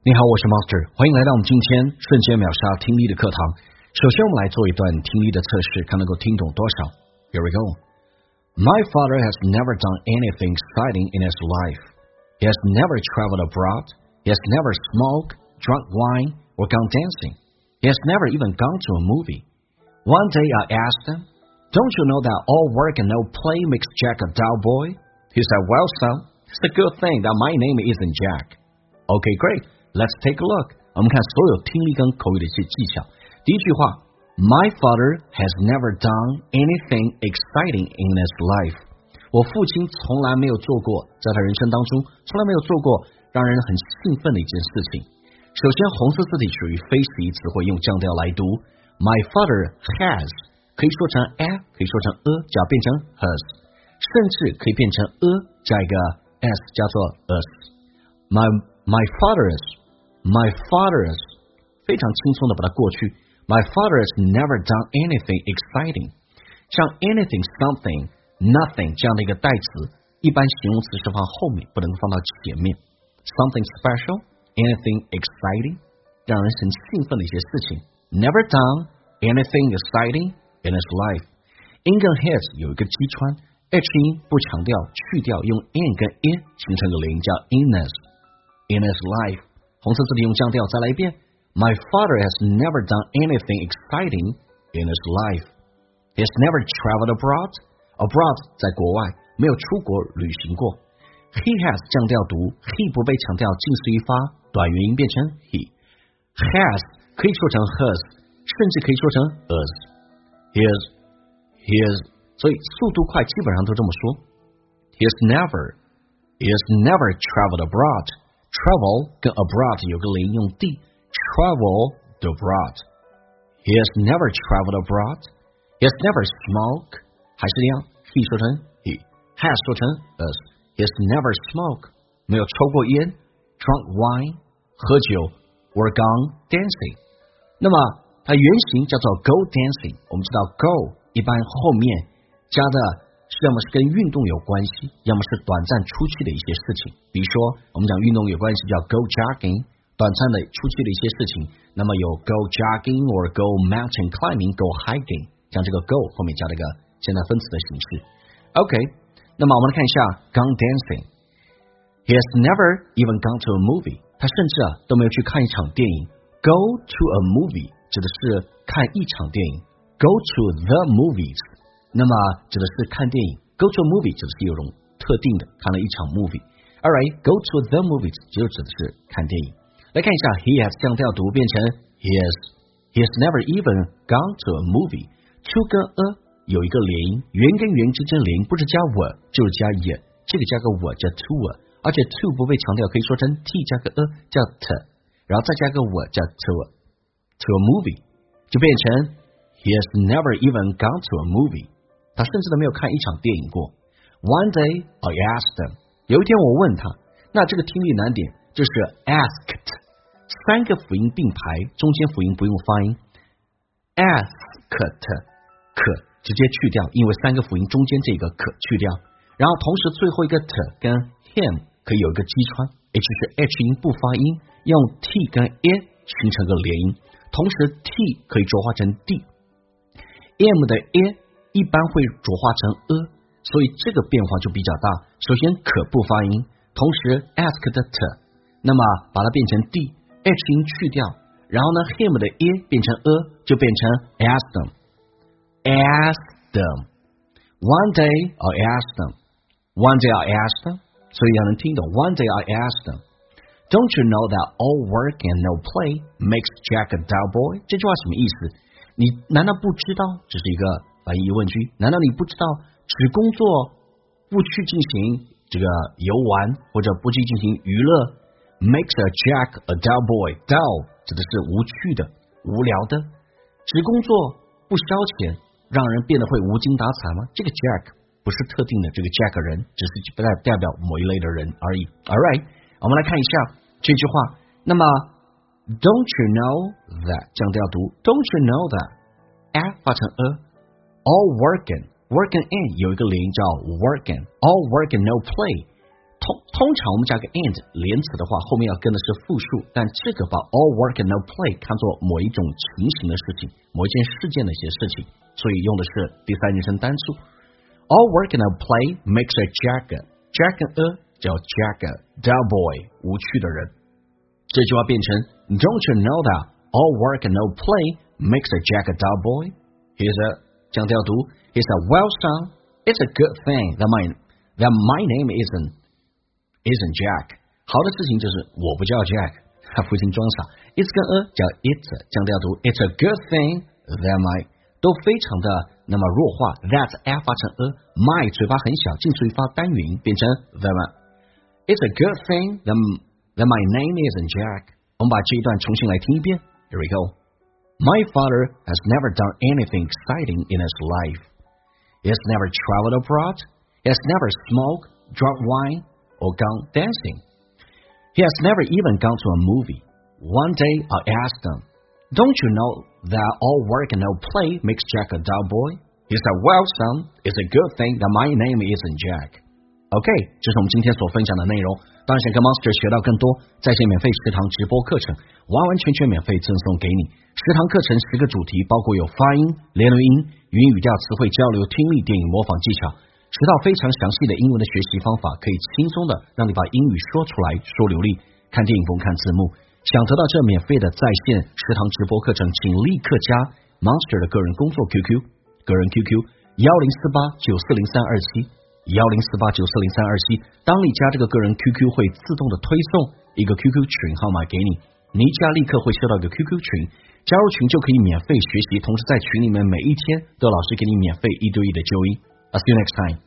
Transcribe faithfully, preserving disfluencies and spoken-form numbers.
你好，我是 Master， 欢迎来到我们今天瞬间秒杀听力的课堂。首先，我们来做一段听力的测试，看能够听懂多少。Here we go. My father has never done anything exciting in his life. He has never traveled abroad. He has never smoked, drunk wine, or gone dancing. He has never even gone to a movie. One day I asked him, "Don't you know that all work and no play makes Jack a dull boy?" He said, "Well, son, it's a good thing that my name isn't Jack." Okay, great.Let's take a look. 我们看所有听力跟口语的一些技巧。第一句话 My father has never done anything exciting in his life. 我父亲从来没有做过，在他人生当中从来没有做过让人很兴奋的一件事情。首先，红色字体属于非实义词汇，用降调来读。My father has 可以说成 a， 可以说成 a 加变成 has， 甚至可以变成 a 加一个 s 加作 us。My my father is.My father is 非常轻松的把它过去。My father has never done anything exciting. 像 anything, something, nothing 这样的一个代词，一般形容词是放后面，不能放到前面。Something special, anything exciting 让人很兴奋的一些事情。Never done anything exciting in his life. In 跟 his 有一个击穿 H 音不强调，去掉，用 in 跟 in 形成个连音，叫 in his. In his life.红色字体用降调，再来一遍。My father has never done anything exciting in his life. He has never traveled abroad. Abroad 在国外，没有出国旅行过。He has 降调读 ，he 不被强调，近似于发，短元音变成 he. Has 可以说成 has， 甚至可以说成 us. He is, he is， 所以速度快，基本上都这么说。He has never, he has never traveled abroad.Travel 跟 abroad 有个连用 d travel abroad. He has never traveled abroad. He has never smoked. 还是一样 he 说成 he, has 说成 us. He has never smoked. 没有抽过烟 drunk wine 喝酒 or gone dancing. 那么它原型叫做 go dancing. 我们知道 go 一般后面加的是要么是跟运动有关系，要么是短暂出去的一些事情。比如说我们讲运动有关系叫 go jogging， 短暂的出去的一些事情，那么有 go jogging or go mountain climbing, go hiking， 像这个 go 后面加了一个现在分词的形式。 OK， 那么我们来看一下 gone dancing. He has never even gone to a movie. 他甚至啊都没有去看一场电影。 Go to a movie 指的是看一场电影， Go to the movies那么指的是看电影 Go to a movie 指的是有种特定的看了一场 movie. Alright, go to the movies 就指的是看电影。来看一下 he has 降调读变成 he has he has never even gone to a movie. to 跟 a 有一个连音，元跟元之间连音不是加我就是加也，这个加个我叫 to 而且 to 不被强调，可以说成 t 加个 a 叫 t， 然后再加个我叫 to to a movie 就变成 he has never even gone to a movie.他甚至都没有看一场电影过。One day I asked him， 有一天我问他，那这个听力难点就是 asked， 三个辅音并排，中间辅音不用发音 asked 可直接去掉，因为三个辅音中间这个可去掉，然后同时最后一个 t 跟 him 可以有一个击穿 h 是 h 音不发音，用 t 跟 a 形成个连音，同时 t 可以浊化成 d m 的 a一般会浊化成 a， 所以这个变化就比较大。首先可不发音，同时 ask 的 t， 那么把它变成 d， h 音去掉，然后呢 him 的 a 变成 a， 就变成 ask them ask them one day I asked them one day I asked them， 所以要能听懂 one day I asked them Don't you know that all work and no play makes Jack a dull boy？ 这句话什么意思？你难道不知道？这是一个反义疑问句，难道你不知道只工作不去进行这个游玩或者不去进行娱乐 makes a Jack a dull boy dull 指的是无趣的无聊的，只工作不消遣让人变得会无精打采吗？这个 Jack 不是特定的这个 Jack 人，只是不代代表某一类的人而已。 Alright， 我们来看一下这句话，那么 Don't you know that 降调读 Don't you know that a 发成 a all working working in 有一个连音叫 working all work and no play， 同通常我们加个 and 连词的话，后面要跟的是复数，但这个把 all work and no play 看作某一种情形的事情，某一件事件的一些事情，所以用的是第三人称单数。All work and no play makes a Jack。Jack 跟 a 叫 Jack dull boy 无趣的人。这句话变成 Don't you know that all work and no play makes a Jack a dull boy? Here's a 降调读 Here's a well son. It's a good thing that my that my name isn't isn't Jack. 好的事情就是我不叫 Jack， 他父亲装傻。It's 跟 a 叫 it's 降调读 It's a good thing that my 都非常的那么弱化 That f 发成 a my 嘴巴很小，近似于发单元音，变成 that It's a good thing that that my name isn't Jack. 我们把这一段重新来听一遍。Here we go. My father has never done anything exciting in his life. He has never traveled abroad. He has never smoked, drunk wine, or gone dancing. He has never even gone to a movie. One day I asked him, Don't you know that all work and no play makes Jack a dull boy? He said, Well, son, it's a good thing that my name isn't Jack. OK, 这是我们今天所分享的内容。当然想跟 Monster 学到更多，在线免费十堂直播课程，完完全全免费赠送给你。十堂课程十个主题，包括有发音、连读音、语音语调、词汇交流、听力、电影模仿技巧，十套非常详细的英文的学习方法，可以轻松的让你把英语说出来，说流利。看电影不用看字幕。想得到这免费的在线十堂直播课程，请立刻加 Monster 的个人工作 Q Q， 个人 Q Q 一零四八九四零三二七。一零四八九四零三二七，当你加这个个人 Q Q 会自动的推送一个 Q Q 群号码给你，你一加立刻会收到一个 Q Q 群，加入群就可以免费学习，同时在群里面每一天都有老师给你免费一对一的纠音。I'll see you next time.